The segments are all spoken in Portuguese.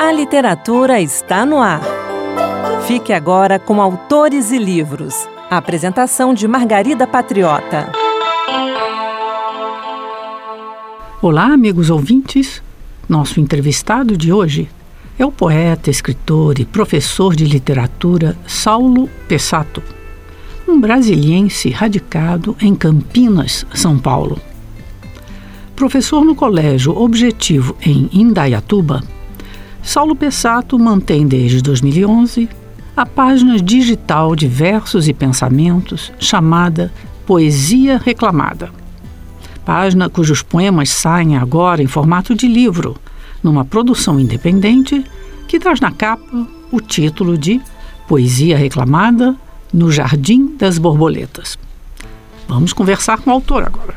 A literatura está no ar. Fique agora com Autores e Livros. A apresentação de Margarida Patriota. Olá, amigos ouvintes. Nosso entrevistado de hoje é o poeta, escritor e professor de literatura Saulo Pessato, um brasiliense radicado em Campinas, São Paulo. Professor no Colégio Objetivo em Indaiatuba, Saulo Pessato mantém desde 2011 a página digital de versos e pensamentos chamada Poesia Reclamada. Página cujos poemas saem agora em formato de livro, numa produção independente que traz na capa o título de Poesia Reclamada no Jardim das Borboletas. Vamos conversar com o autor agora.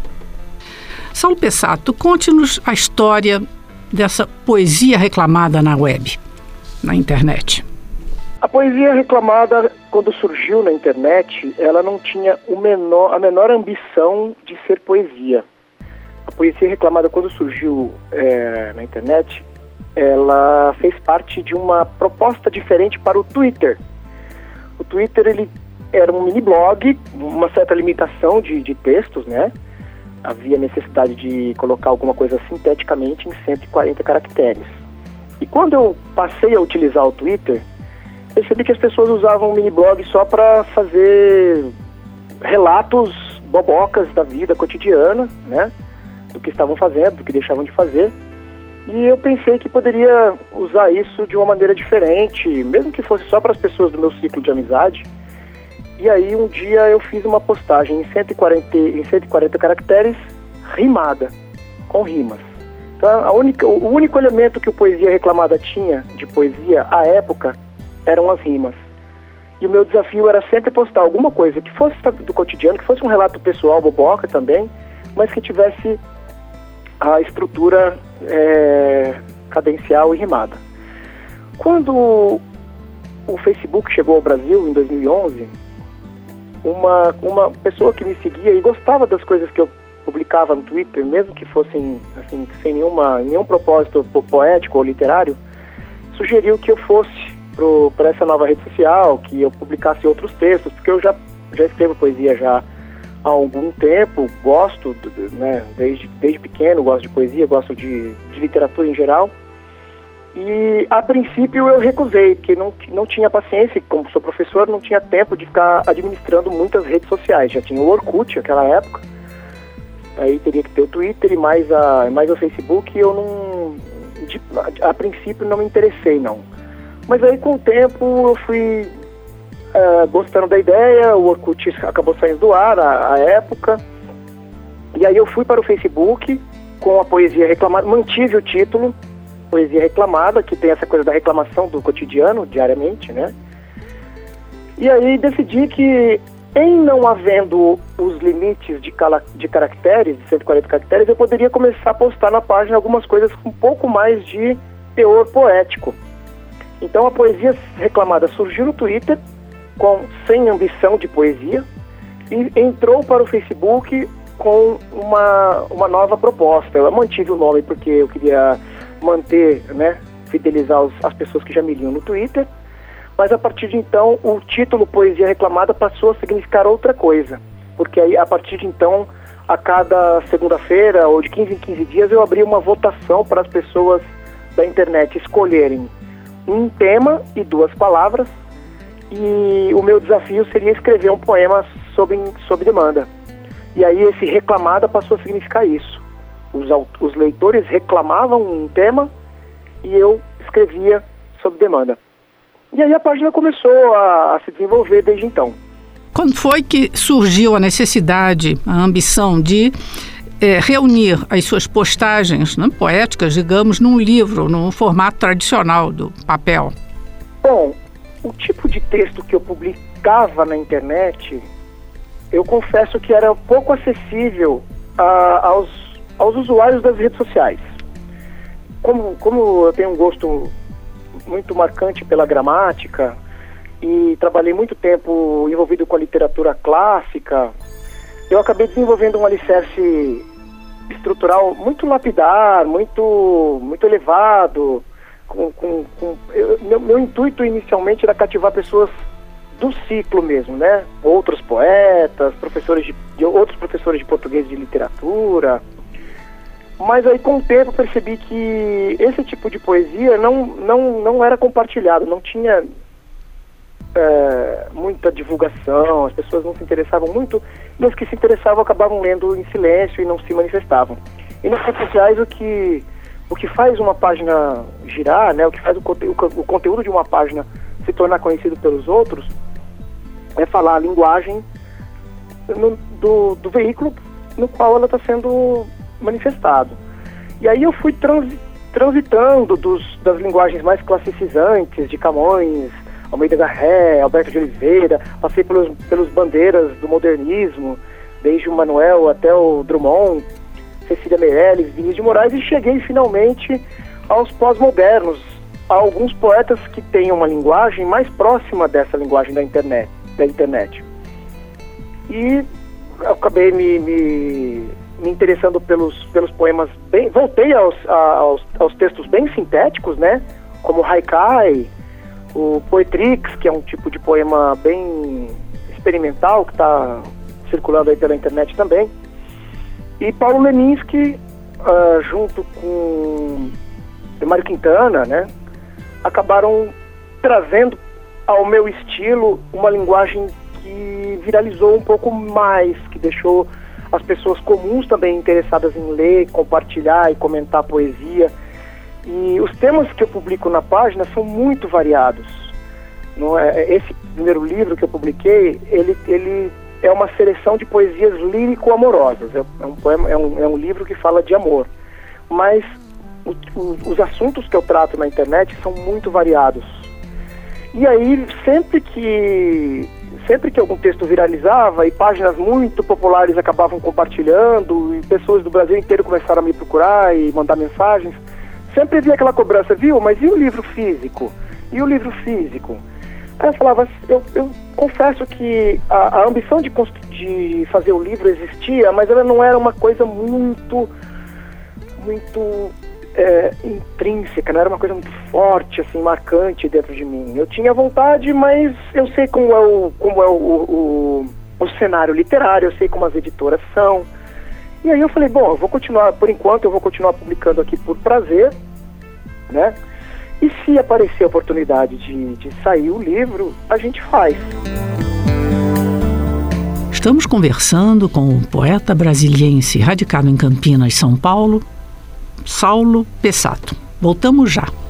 Saulo Pessato, conte-nos a história dessa poesia reclamada na web, na internet. A poesia reclamada, quando surgiu na internet, ela não tinha a menor ambição de ser poesia. A poesia reclamada, quando surgiu na internet, ela fez parte de uma proposta diferente para o Twitter. O Twitter, ele era um mini blog, uma certa limitação de textos, né? Havia necessidade de colocar alguma coisa sinteticamente em 140 caracteres. E quando eu passei a utilizar o Twitter, percebi que as pessoas usavam o mini blog só para fazer relatos bobocas da vida cotidiana, né? Do que estavam fazendo, do que deixavam de fazer. E eu pensei que poderia usar isso de uma maneira diferente, mesmo que fosse só para as pessoas do meu ciclo de amizade. E aí um dia eu fiz uma postagem em 140 caracteres, rimada, com rimas. Então o único elemento que o Poesia Reclamada tinha de poesia à época eram as rimas. E o meu desafio era sempre postar alguma coisa que fosse do cotidiano, que fosse um relato pessoal, boboca também, mas que tivesse a estrutura cadencial e rimada. Quando o Facebook chegou ao Brasil, em 2011, uma pessoa que me seguia e gostava das coisas que eu publicava no Twitter, mesmo que fossem assim, sem nenhum propósito poético ou literário, sugeriu que eu fosse para essa nova rede social, que eu publicasse outros textos, porque eu já escrevo poesia já há algum tempo, gosto, né, desde pequeno, gosto de poesia, gosto de literatura em geral. E, a princípio, eu recusei, porque não tinha paciência, como sou professor, não tinha tempo de ficar administrando muitas redes sociais. Já tinha o Orkut naquela época, aí teria que ter o Twitter e mais o Facebook, e eu a princípio não me interessei, não. Mas aí, com o tempo, eu fui gostando da ideia, o Orkut acabou saindo do ar à época, e aí eu fui para o Facebook com a Poesia Reclamada, mantive o título, Poesia Reclamada, que tem essa coisa da reclamação do cotidiano, diariamente, né? E aí decidi que, em não havendo os limites de caracteres, de 140 caracteres, eu poderia começar a postar na página algumas coisas com um pouco mais de teor poético. Então a Poesia Reclamada surgiu no Twitter, sem ambição de poesia, e entrou para o Facebook com uma nova proposta. Eu mantive o nome porque eu queria manter, né, fidelizar as pessoas que já me liam no Twitter, mas a partir de então o título Poesia Reclamada passou a significar outra coisa, porque aí a partir de então, a cada segunda-feira ou de 15 em 15 dias eu abri uma votação para as pessoas da internet escolherem um tema e 2 palavras, e o meu desafio seria escrever um poema sob demanda. E aí esse reclamada passou a significar isso. Os leitores reclamavam um tema e eu escrevia sob demanda. E aí a página começou a se desenvolver desde então. Quando foi que surgiu a necessidade, a ambição de reunir as suas postagens, né, poéticas, digamos, num livro, num formato tradicional do papel? Bom, o tipo de texto que eu publicava na internet, eu confesso que era pouco acessível aos usuários das redes sociais. Como eu tenho um gosto muito marcante pela gramática e trabalhei muito tempo envolvido com a literatura clássica, eu acabei desenvolvendo um alicerce estrutural muito lapidar, muito elevado, Meu intuito inicialmente era cativar pessoas do ciclo mesmo, né? Outros poetas, outros professores de português e de literatura. Mas aí com o tempo percebi que esse tipo de poesia não era compartilhado, não tinha muita divulgação, as pessoas não se interessavam muito, e as que se interessavam acabavam lendo em silêncio e não se manifestavam. E nas redes sociais o que faz uma página girar, né, o que faz o conteúdo de uma página se tornar conhecido pelos outros, é falar a linguagem do veículo no qual ela está sendo manifestado. E aí eu fui transitando das linguagens mais classicizantes, de Camões, Almeida Garré, Alberto de Oliveira, passei pelos bandeiras do modernismo, desde o Manuel até o Drummond, Cecília Meirelles, Vinícius de Moraes, e cheguei finalmente aos pós-modernos, a alguns poetas que têm uma linguagem mais próxima dessa linguagem da internet. E eu acabei me interessando pelos poemas voltei aos textos bem sintéticos, né? Como Haikai, o Poetrix, que é um tipo de poema bem experimental, que está circulando aí pela internet também. E Paulo Leminski, junto com Mário Quintana, né? Acabaram trazendo ao meu estilo uma linguagem que viralizou um pouco mais, que deixou as pessoas comuns também interessadas em ler, compartilhar e comentar poesia. E os temas que eu publico na página são muito variados. Não é? Esse primeiro livro que eu publiquei, ele é uma seleção de poesias lírico-amorosas. É um livro que fala de amor. Mas os assuntos que eu trato na internet são muito variados. E aí, sempre que algum texto viralizava e páginas muito populares acabavam compartilhando e pessoas do Brasil inteiro começaram a me procurar e mandar mensagens, sempre havia aquela cobrança, viu? Mas e o livro físico? E o livro físico? Aí eu falava, eu confesso que a ambição de fazer o livro existia, mas ela não era uma coisa muito intrínseca, não era uma coisa muito forte, assim, marcante dentro de mim. Eu tinha vontade, mas eu sei como é o cenário literário, eu sei como as editoras são. E aí eu falei, bom, eu vou continuar, por enquanto eu vou continuar publicando aqui por prazer, né? E se aparecer a oportunidade de sair o livro, a gente faz. Estamos conversando com o poeta brasiliense radicado em Campinas, São Paulo, Saulo Pessato. Voltamos já.